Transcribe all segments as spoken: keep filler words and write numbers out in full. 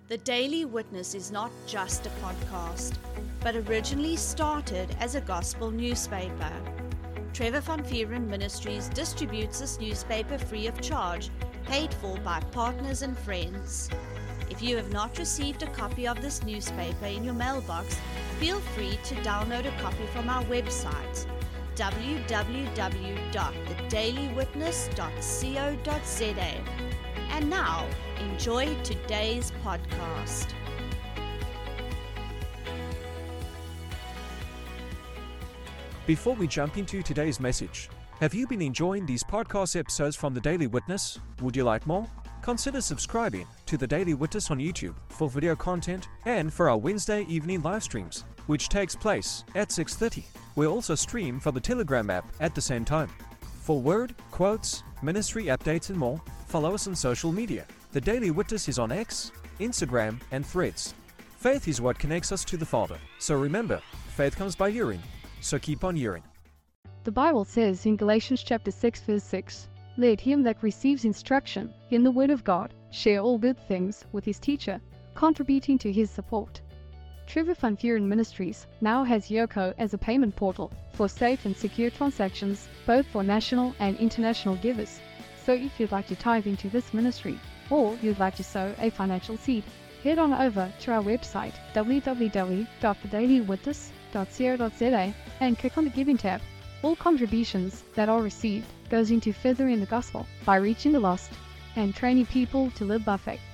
The Daily Witness is not just a podcast, but originally started as a gospel newspaper. Trevor Van Vuuren Ministries distributes this newspaper free of charge, paid for by partners and friends. If you have not received a copy of this newspaper in your mailbox, feel free to download a copy from our website, w w w dot the daily witness dot co dot z a. And now, enjoy today's podcast. Before we jump into today's message, have you been enjoying these podcast episodes from The Daily Witness? Would you like more? Consider subscribing to The Daily Witness on YouTube for video content and for our Wednesday evening live streams, which takes place at six thirty. We also stream from the Telegram app at the same time. For word, quotes, ministry updates and more, follow us on social media. The Daily Witness is on X, Instagram and Threads. Faith is what connects us to the Father. So remember, faith comes by hearing. So keep on hearing. The Bible says in Galatians chapter six verse six, "Let him that receives instruction in the word of God share all good things with his teacher, contributing to his support." Trevor Van Vuuren Ministries now has Yoco as a payment portal for safe and secure transactions, both for national and international givers. So if you'd like to tithe into this ministry, or you'd like to sow a financial seed, head on over to our website, w w w dot the daily witness dot co dot z a, and click on the Giving tab. All contributions that are received goes into furthering the gospel by reaching the lost and training people to live by faith.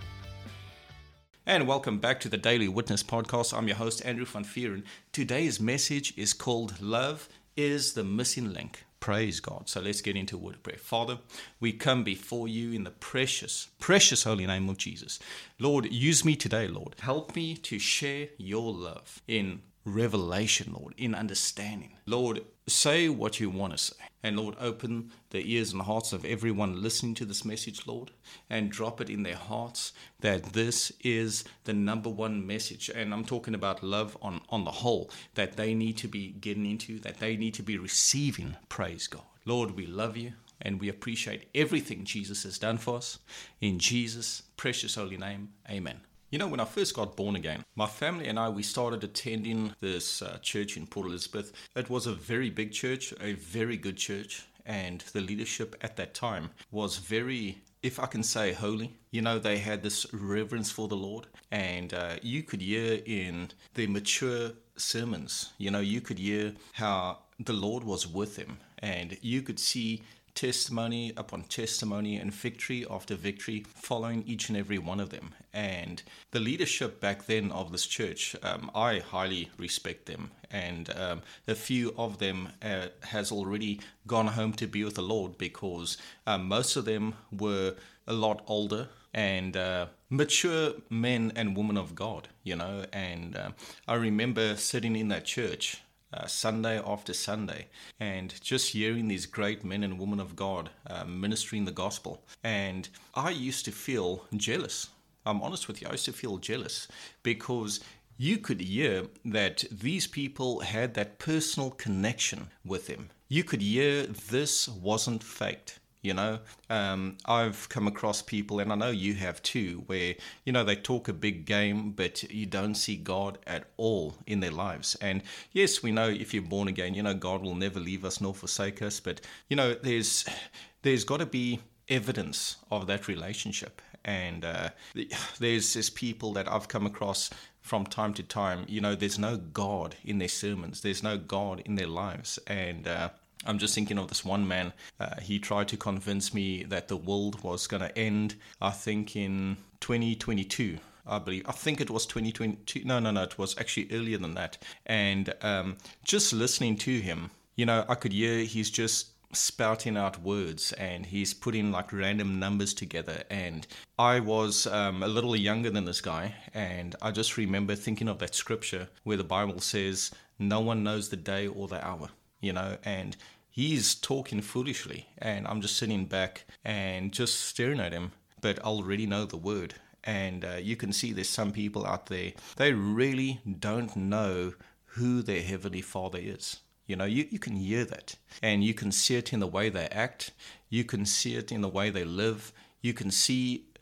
And welcome back to the Daily Witness Podcast. I'm your host, Andrew Van Vuuren. Today's message is called Love is the Missing Link. Praise God. So let's get into a word of prayer. Father, we come before you in the precious, precious holy name of Jesus. Lord, use me today, Lord. Help me to share your love in revelation, Lord, in understanding. Lord, say what you want to say. And Lord, open the ears and hearts of everyone listening to this message, Lord, and drop it in their hearts that this is the number one message. And I'm talking about love on, on the whole, that they need to be getting into, that they need to be receiving. Praise God. Lord, we love you and we appreciate everything Jesus has done for us. In Jesus' precious holy name, amen. You know, when I first got born again, my family and I, we started attending this uh, church in Port Elizabeth. It was a very big church, a very good church, and the leadership at that time was very, if I can say, holy. You know, they had this reverence for the Lord, and uh, you could hear in their mature sermons, you know, you could hear how the Lord was with them, and you could see testimony upon testimony and victory after victory following each and every one of them. And the leadership back then of this church, um, I highly respect them. And um, a few of them uh, has already gone home to be with the Lord because um, most of them were a lot older and uh, mature men and women of God, you know. And uh, I remember sitting in that church Uh, Sunday after Sunday, and just hearing these great men and women of God uh, ministering the gospel. And I used to feel jealous. I'm honest with you, I used to feel jealous because you could hear that these people had that personal connection with him. You could hear this wasn't faked. You know, um, I've come across people, and I know you have too, where, you know, they talk a big game, but you don't see God at all in their lives. And yes, we know if you're born again, you know, God will never leave us nor forsake us. But, you know, there's there's got to be evidence of that relationship. And uh, there's this people that I've come across from time to time, you know, there's no God in their sermons. There's no God in their lives. And uh I'm just thinking of this one man. Uh, he tried to convince me that the world was going to end, I think, in twenty twenty-two. I believe. I think it was twenty twenty-two. No, no, no. It was actually earlier than that. And um, just listening to him, you know, I could hear he's just spouting out words and he's putting like random numbers together. And I was um, a little younger than this guy. And I just remember thinking of that scripture where the Bible says, no one knows the day or the hour. You know, and he's talking foolishly, and I'm just sitting back and just staring at him, but I already know the word. And uh, you can see there's some people out there, they really don't know who their Heavenly Father is. You know, you, you can hear that, and you can see it in the way they act. You can see it in the way they live. You can see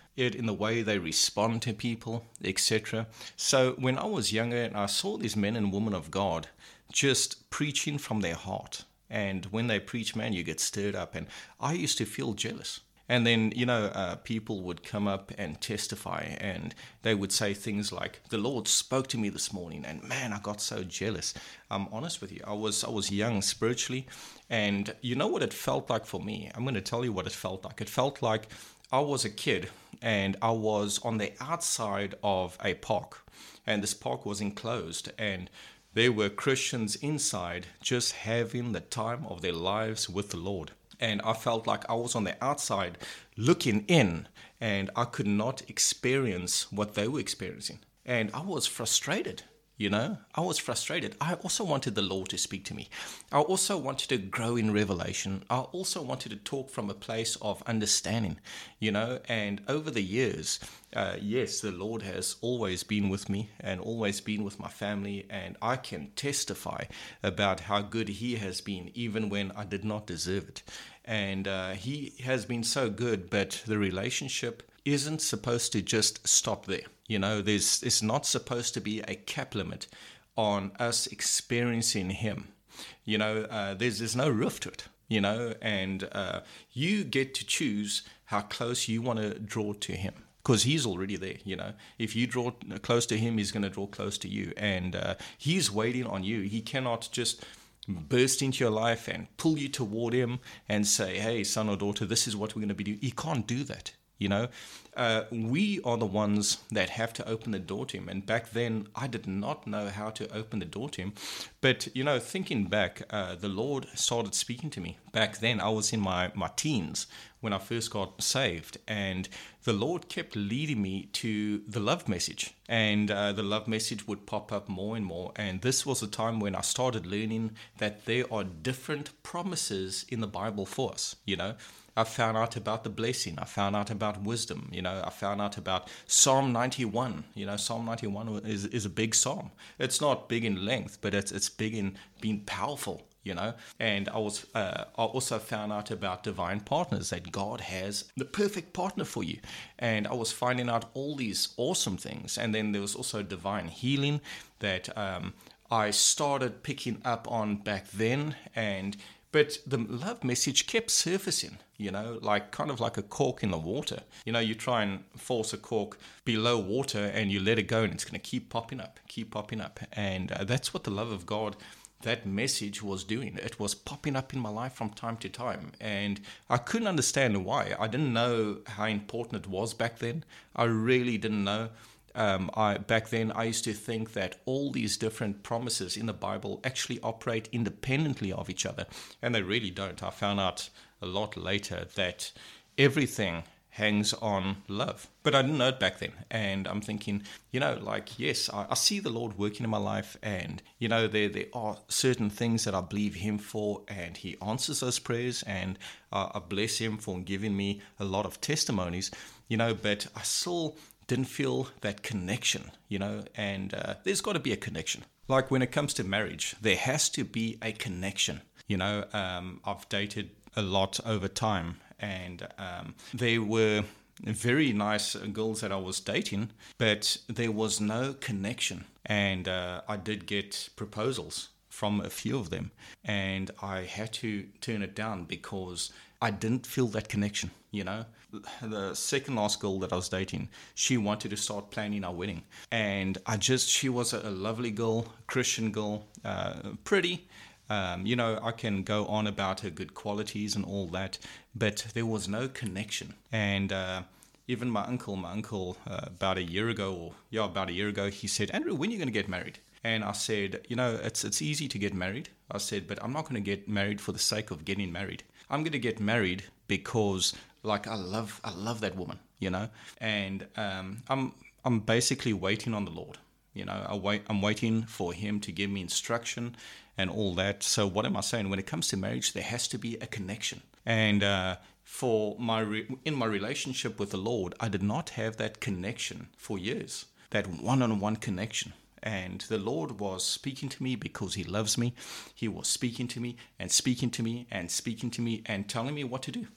it in the way they respond to people, et cetera. So when I was younger and I saw these men and women of God just preaching from their heart, and when they preach, man, you get stirred up, and I used to feel jealous. And then, you know, uh, people would come up and testify, and they would say things like, the Lord spoke to me this morning, and man, I got so jealous. I'm honest with you. I was I was young spiritually, and you know what it felt like for me? I'm going to tell you what it felt like. It felt like I was a kid, and I was on the outside of a park, and this park was enclosed, and there were Christians inside just having the time of their lives with the Lord. And I felt like I was on the outside looking in, and I could not experience what they were experiencing. And I was frustrated, you know. I was frustrated. I also wanted the Lord to speak to me. I also wanted to grow in revelation. I also wanted to talk from a place of understanding, you know. And over the years, uh, yes, the Lord has always been with me and always been with my family. And I can testify about how good He has been, even when I did not deserve it. And uh, He has been so good, but the relationship isn't supposed to just stop there. You know, there's it's not supposed to be a cap limit on us experiencing Him. You know, uh, there's there's no roof to it. You know, and uh, you get to choose how close you want to draw to Him, because He's already there. You know, if you draw close to Him, He's going to draw close to you, and uh, He's waiting on you. He cannot just burst into your life and pull you toward Him and say, hey, son or daughter, this is what we're going to be doing. He can't do that. You know, uh, we are the ones that have to open the door to Him. And back then, I did not know how to open the door to Him. But, you know, thinking back, uh, the Lord started speaking to me. Back then, I was in my, my teens when I first got saved. And the Lord kept leading me to the love message. And uh, the love message would pop up more and more. And this was a time when I started learning that there are different promises in the Bible for us, you know. I found out about the blessing. I found out about wisdom. You know, I found out about Psalm ninety-one. You know, Psalm ninety-one is, is a big psalm. It's not big in length, but it's it's big in being powerful, you know. And I was uh, I also found out about divine partners, that God has the perfect partner for you. And I was finding out all these awesome things. And then there was also divine healing that um, I started picking up on back then. And But the love message kept surfacing, you know, like kind of like a cork in the water. You know, you try and force a cork below water and you let it go and it's going to keep popping up, keep popping up. And uh, that's what the love of God, that message was doing. It was popping up in my life from time to time. And I couldn't understand why. I didn't know how important it was back then. I really didn't know. Um, I back then, I used to think that all these different promises in the Bible actually operate independently of each other, and they really don't. I found out a lot later that everything hangs on love, but I didn't know it back then. And I'm thinking, you know, like, yes, I, I see the Lord working in my life, and you know, there there are certain things that I believe Him for, and He answers those prayers, and uh, I bless Him for giving me a lot of testimonies, you know, but I still didn't feel that connection, you know, and uh, there's got to be a connection. Like when it comes to marriage, there has to be a connection. You know, um, I've dated a lot over time, and um, there were very nice girls that I was dating, but there was no connection. And uh, I did get proposals from a few of them, and I had to turn it down because I didn't feel that connection, you know. The second last girl that I was dating, she wanted to start planning our wedding. And I just, she was a lovely girl, Christian girl, uh, pretty. Um, you know, I can go on about her good qualities and all that, but there was no connection. And uh, even my uncle, my uncle uh, about a year ago, or yeah, about a year ago, he said, Andrew, when are you going to get married? And I said, you know, it's it's easy to get married. I said, but I'm not going to get married for the sake of getting married. I'm going to get married because, like, I love I love that woman, you know. And um, I'm I'm basically waiting on the Lord, you know. I wait. I'm waiting for Him to give me instruction and all that. So what am I saying? When it comes to marriage, there has to be a connection. And uh, for my re- in my relationship with the Lord, I did not have that connection for years. That one-on-one connection. And the Lord was speaking to me because He loves me. He was speaking to me and speaking to me and speaking to me and telling me what to do.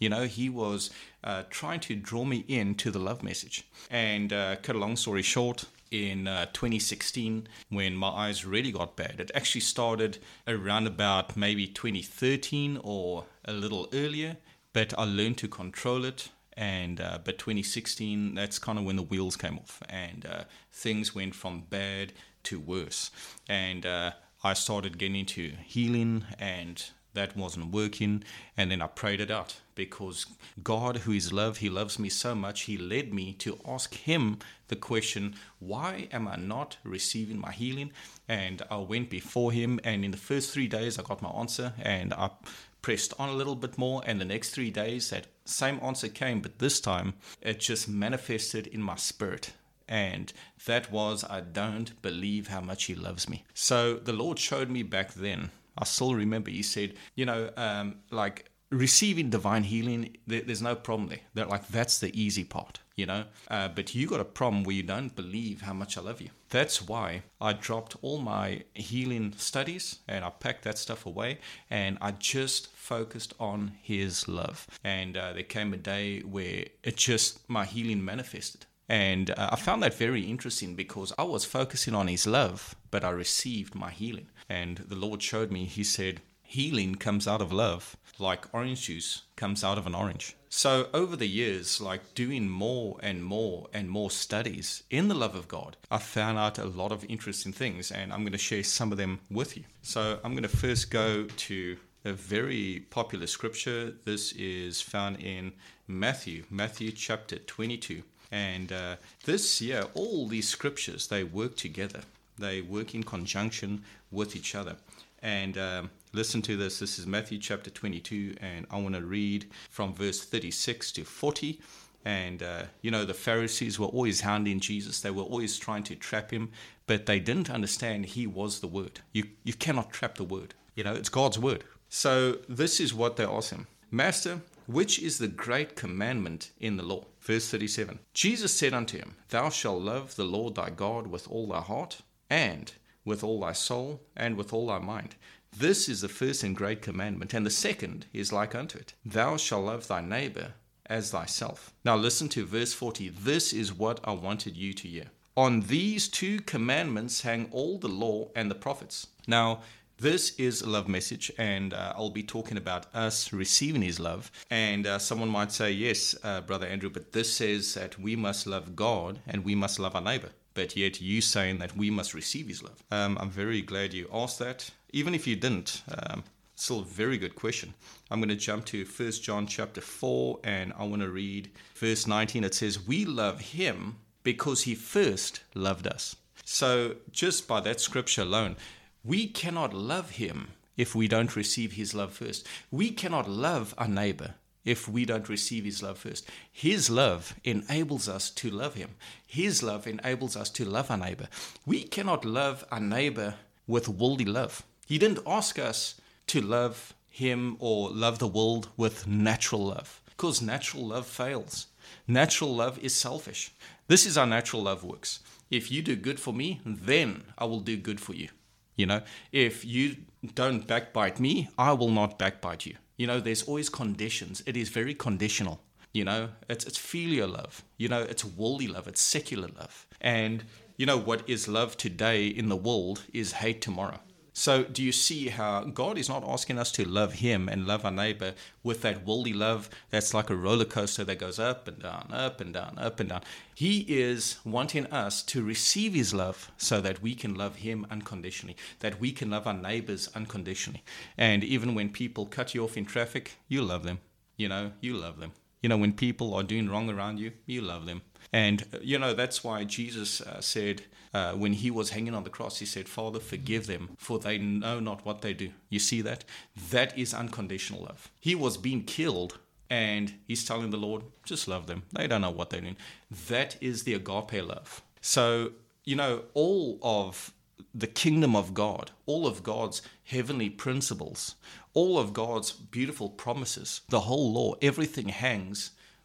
You know, he was uh, trying to draw me into the love message. And uh, cut a long story short, in uh, twenty sixteen, when my eyes really got bad, it actually started around about maybe twenty thirteen or a little earlier, but I learned to control it. And uh, but twenty sixteen, that's kind of when the wheels came off, and uh, things went from bad to worse. And uh, I started getting into healing, and that wasn't working. And then I prayed it out, because God, who is love, he loves me so much, he led me to ask him the question, why am I not receiving my healing? And I went before him, and in the first three days I got my answer, and I pressed on a little bit more, and the next three days that same answer came, but this time it just manifested in my spirit. And that was, I don't believe how much he loves me. So the Lord showed me back then, I still remember, he said, you know, um, like receiving divine healing, there, there's no problem there. That, like, that's the easy part, you know. Uh, but you got a problem where you don't believe how much I love you. That's why I dropped all my healing studies and I packed that stuff away, and I just focused on his love. And uh, there came a day where it just, my healing manifested. And uh, I found that very interesting, because I was focusing on his love, but I received my healing. And the Lord showed me, he said, healing comes out of love, like orange juice comes out of an orange. So over the years, like doing more and more and more studies in the love of God, I found out a lot of interesting things, and I'm going to share some of them with you. So I'm going to first go to a very popular scripture. This is found in Matthew, Matthew chapter twenty-two. And uh, this year, all these scriptures, they work together. They work in conjunction with each other. And um, listen to this. This is Matthew chapter twenty-two, and I want to read from verse thirty-six to forty. And, uh, you know, the Pharisees were always hounding Jesus. They were always trying to trap him, but they didn't understand he was the Word. You, you cannot trap the Word. You know, it's God's Word. So this is what they asked him. Master, which is the great commandment in the law? Verse thirty-seven. Jesus said unto him, Thou shalt love the Lord thy God with all thy heart, and with all thy soul, and with all thy mind. This is the first and great commandment, and the second is like unto it. Thou shalt love thy neighbor as thyself. Now listen to verse forty. This is what I wanted you to hear. On these two commandments hang all the law and the prophets. Now, this is a love message, and uh, I'll be talking about us receiving his love. And uh, someone might say, yes, uh, Brother Andrew, but this says that we must love God and we must love our neighbor. But yet you saying that we must receive his love. Um, I'm very glad you asked that. Even if you didn't, um, still a very good question. I'm going to jump to First John chapter four, and I want to read verse nineteen. It says, we love him because he first loved us. So just by that scripture alone, we cannot love him if we don't receive his love first. We cannot love our neighbor if we don't receive his love first. His love enables us to love him. His love enables us to love our neighbor. We cannot love our neighbor with worldly love. He didn't ask us to love him or love the world with natural love, because natural love fails. Natural love is selfish. This is how natural love works. If you do good for me, then I will do good for you. You know, if you don't backbite me, I will not backbite you. You know, there's always conditions. It is very conditional. You know, it's it's filial love. You know, it's worldly love. It's secular love. And, you know, what is love today in the world is hate tomorrow. So do you see how God is not asking us to love him and love our neighbor with that worldly love that's like a roller coaster that goes up and down, up and down, up and down. He is wanting us to receive his love so that we can love him unconditionally, that we can love our neighbors unconditionally. And even when people cut you off in traffic, you love them. You know, you love them. You know, when people are doing wrong around you, you love them. And, you know, that's why Jesus uh, said, uh, when he was hanging on the cross, he said, Father, forgive them, for they know not what they do. You see that? That is unconditional love. He was being killed, and he's telling the Lord, just love them. They don't know what they're doing. That is the agape love. So, you know, all of the kingdom of God, all of God's heavenly principles, all of God's beautiful promises, the whole law, everything hangs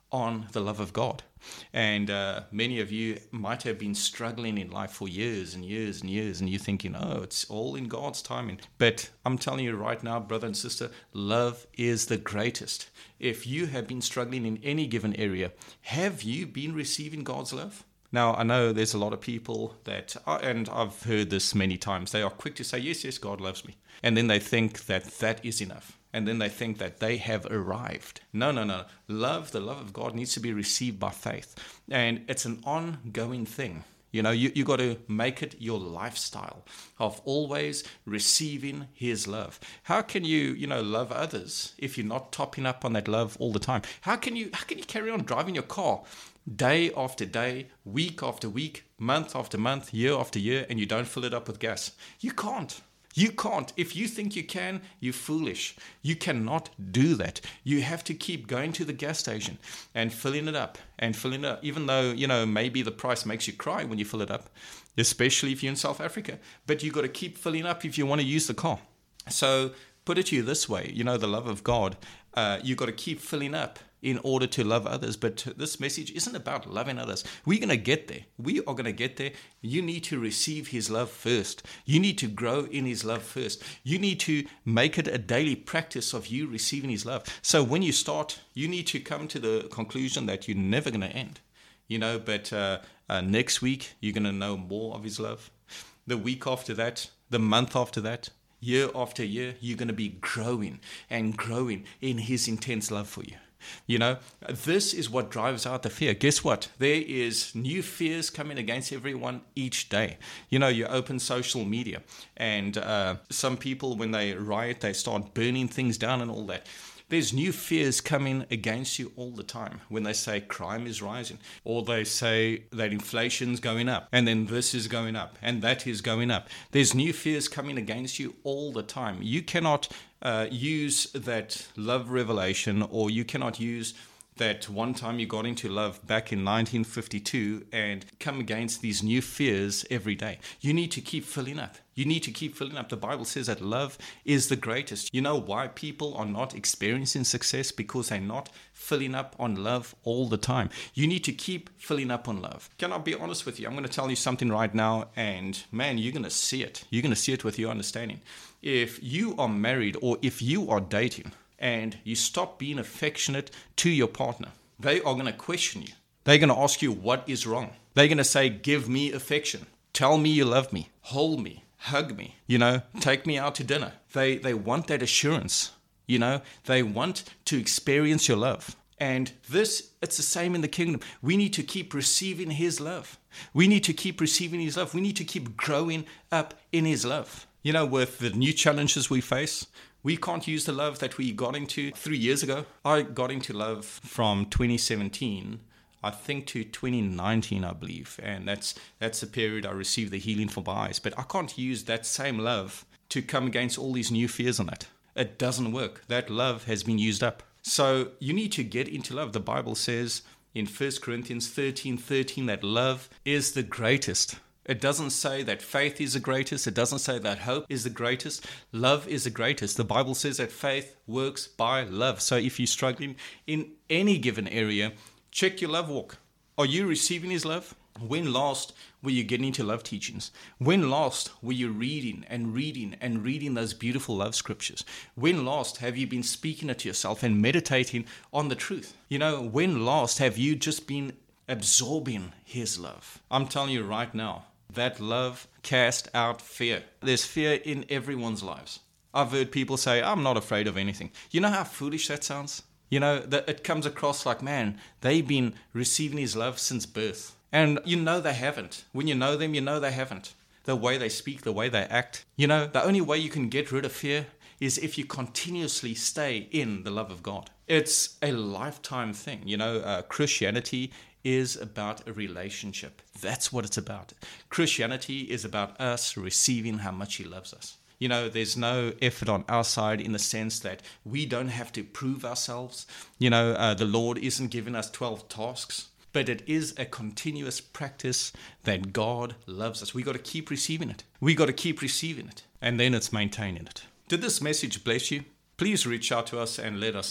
on the love of God. And uh, many of you might have been struggling in life for years and years and years, and you're thinking, oh, it's all in God's timing. But I'm telling you right now, brother and sister, love is the greatest. If you have been struggling in any given area, have you been receiving God's love? Now, I know there's a lot of people that, are, and I've heard this many times, they are quick to say, yes, yes, God loves me. And then they think that that is enough. And then they think that they have arrived. No, no, no. Love, the love of God needs to be received by faith. And it's an ongoing thing. You know, you, you got to make it your lifestyle of always receiving his love. How can you, you know, love others if you're not topping up on that love all the time? How can you, how can you carry on driving your car day after day, week after week, month after month, year after year, and you don't fill it up with gas? You can't. You can't. If you think you can, you're foolish. You cannot do that. You have to keep going to the gas station and filling it up and filling it up, even though, you know, maybe the price makes you cry when you fill it up, especially if you're in South Africa. But you got to keep filling up if you want to use the car. So put it to you this way, you know, the love of God, uh, you got to keep filling up in order to love others. But this message isn't about loving others. We're going to get there. We are going to get there. You need to receive his love first. You need to grow in his love first. You need to make it a daily practice of you receiving his love. So when you start, you need to come to the conclusion that you're never going to end. You know, but uh, uh, next week, you're going to know more of his love. The week after that, the month after that, year after year, you're going to be growing and growing in his intense love for you. You know, this is what drives out the fear. Guess what? There is new fears coming against everyone each day. You know, you open social media and uh, some people, when they riot, they start burning things down and all that. There's new fears coming against you all the time when they say crime is rising, or they say that inflation's going up, and then this is going up, and that is going up. There's new fears coming against you all the time. You cannot uh, use that love revelation, or you cannot use that one time you got into love back in nineteen fifty-two and come against these new fears every day. You need to keep filling up. You need to keep filling up. The Bible says that love is the greatest. You know why people are not experiencing success? Because they're not filling up on love all the time. You need to keep filling up on love. Can I be honest with you? I'm going to tell you something right now, and man, you're going to see it. You're going to see it with your understanding. If you are married or if you are dating, and you stop being affectionate to your partner, they are going to question you. They're going to ask you what is wrong. They're going to say, give me affection. Tell me you love me. Hold me. Hug me. You know, take me out to dinner. They they want that assurance. You know, they want to experience your love. And this, it's the same in the kingdom. We need to keep receiving his love. We need to keep receiving his love. We need to keep growing up in his love. You know, with the new challenges we face, we can't use the love that we got into three years ago. I got into love from twenty seventeen, I think, to twenty nineteen, I believe. And that's that's the period I received the healing for my eyes. But I can't use that same love to come against all these new fears on that. It doesn't work. That love has been used up. So you need to get into love. The Bible says in First Corinthians thirteen thirteen that love is the greatest. It doesn't say that faith is the greatest. It doesn't say that hope is the greatest. Love is the greatest. The Bible says that faith works by love. So if you're struggling in any given area, check your love walk. Are you receiving his love? When last were you getting into love teachings? When last were you reading and reading and reading those beautiful love scriptures? When last have you been speaking it to yourself and meditating on the truth? You know, when last have you just been absorbing his love? I'm telling you right now, that love casts out fear. There's fear in everyone's lives. I've heard people say, I'm not afraid of anything. You know how foolish that sounds? You know, that it comes across like, man, they've been receiving his love since birth. And you know they haven't. When you know them, you know they haven't. The way they speak, the way they act. You know, the only way you can get rid of fear is if you continuously stay in the love of God. It's a lifetime thing. You know, uh, Christianity is about a relationship. That's what it's about. Christianity is about us receiving how much he loves us. You know, there's no effort on our side in the sense that we don't have to prove ourselves. You know, uh, the Lord isn't giving us twelve tasks, but it is a continuous practice that God loves us. We got to keep receiving it. We got to keep receiving it. And then it's maintaining it. Did this message bless you? Please reach out to us and let us know.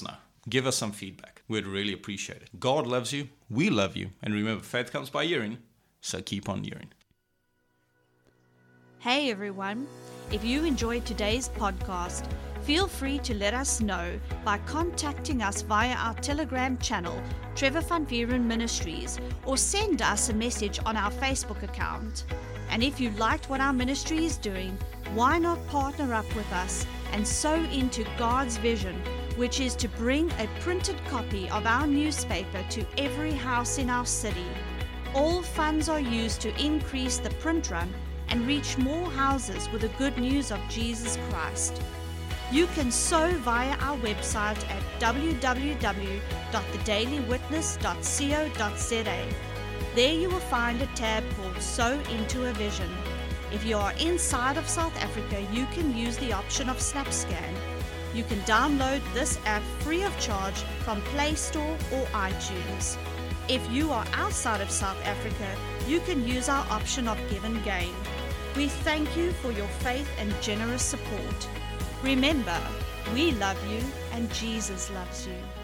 Give us some feedback. We'd really appreciate it. God loves you. We love you. And remember, faith comes by hearing, so keep on hearing. Hey everyone, if you enjoyed today's podcast, feel free to let us know by contacting us via our Telegram channel, Trevor Van Vieren Ministries, or send us a message on our Facebook account. And if you liked what our ministry is doing, why not partner up with us and sow into God's vision, which is to bring a printed copy of our newspaper to every house in our city. All funds are used to increase the print run and reach more houses with the good news of Jesus Christ. You can sow via our website at w w w dot the daily witness dot co dot z a. There you will find a tab called Sow into a Vision. If you are inside of South Africa, you can use the option of SnapScan. You can download this app free of charge from Play Store or iTunes. If you are outside of South Africa, you can use our option of Give and Gain. We thank you for your faith and generous support. Remember, we love you and Jesus loves you.